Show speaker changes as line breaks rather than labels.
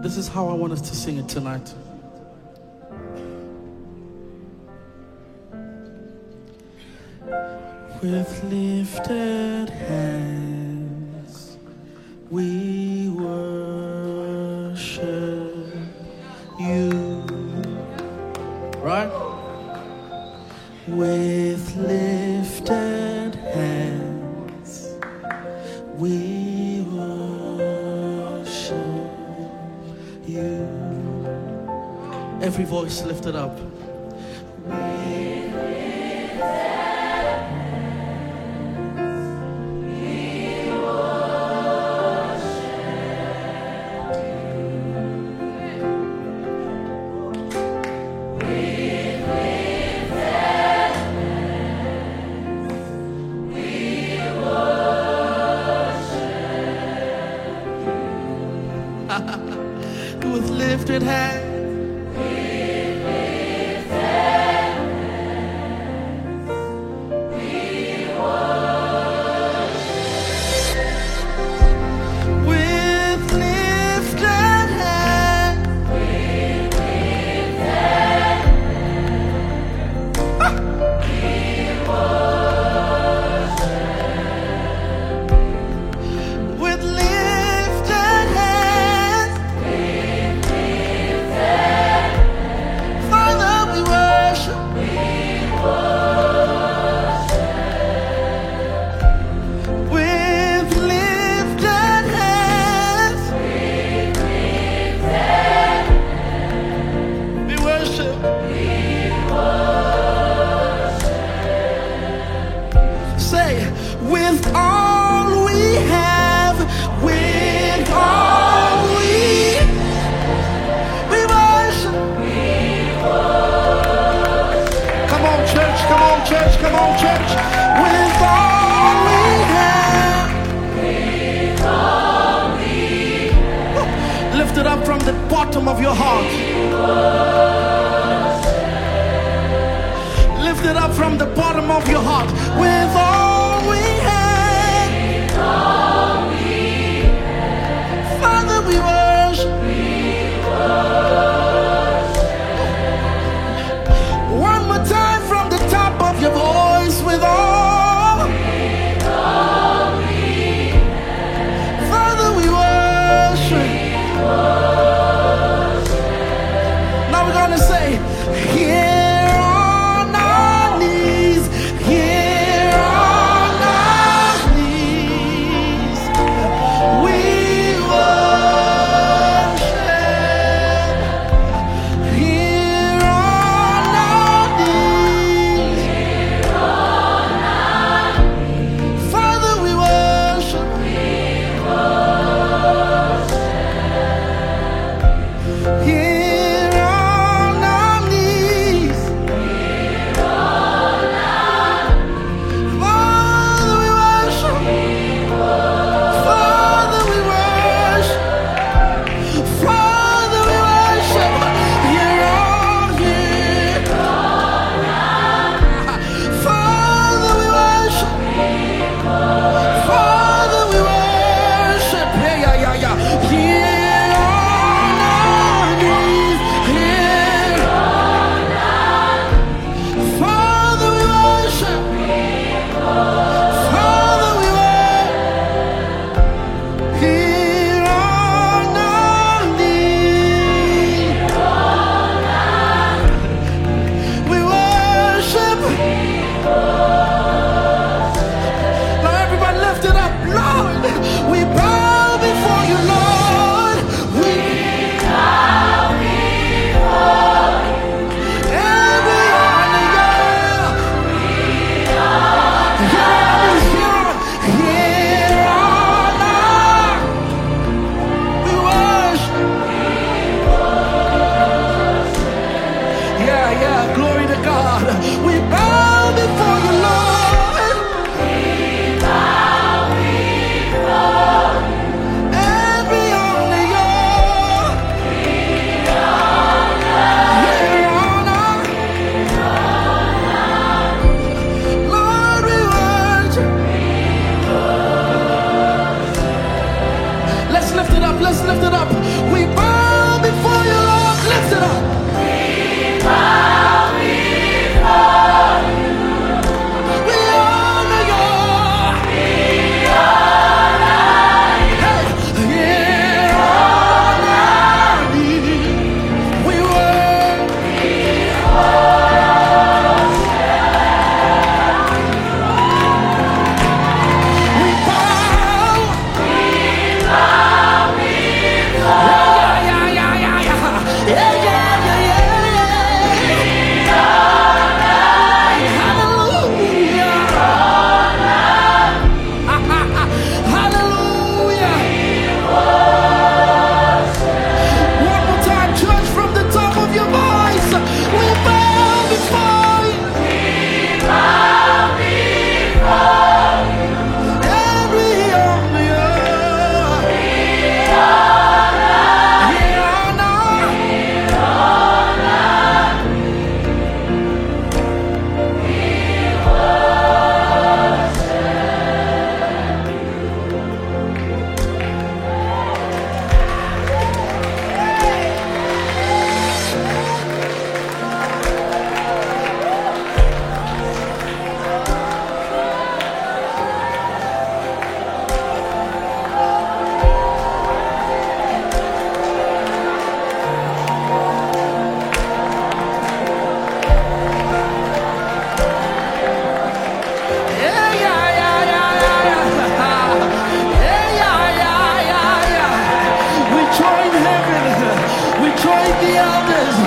This is how I want us to sing it tonight. With lifted hands, we worship you. Right? With lifted hands, we worship you. Every voice lifted up. With lifted hands. With all we have, with all we worship. Come on, church, come on, church, come on, church. With all we have, lift it up from the bottom of your heart. Lift it up from the bottom of your heart. With all we have, Father, we worship. One more time from the top of your voice. With all we have, Father, we worship. Now we're gonna say, here. Glory to God. We bow before you, Lord. We bow before you. And we honor you. We honor. Lord, we worship. Let's lift it up. Let's lift it up. We bow. the elders